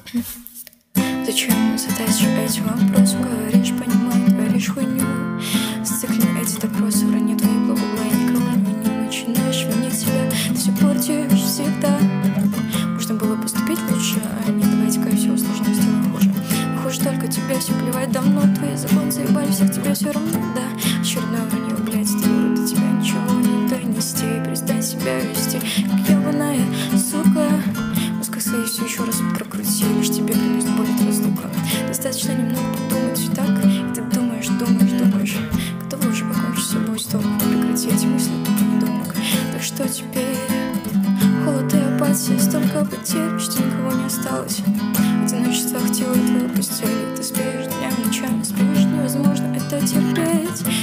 Зачем задачу этим вопросом? Говоришь, понимаешь, говоришь хуйню. Зациклены эти допросы, вранье твои бла-бла-бла. Я никого не виню, начинаешь винить себя. Ты все портишь всегда. Можно было поступить лучше, а не давайте-ка все усложним, сделаем хуже. Но хуже только тебе, все плевать давно. Твои законы заебали, всех тебе все равно, да. Очередное вранье, блядь, сделаю до тебя ничего не донести. Перестань себя вести, как ебаная сука. Мозг свои все еще раз прокрути, лишь тебе клянусь, болит разлука. Достаточно немного подумать, и так, и ты думаешь, готова уже покончить с собой, стоп, прекрати эти мысли, только не думай. Так что теперь? Холод и апатия, столько потерь, почти никого не осталось. Одиночество ахтило твою постель, ты спишь днями, ночами спишь, невозможно это терпеть.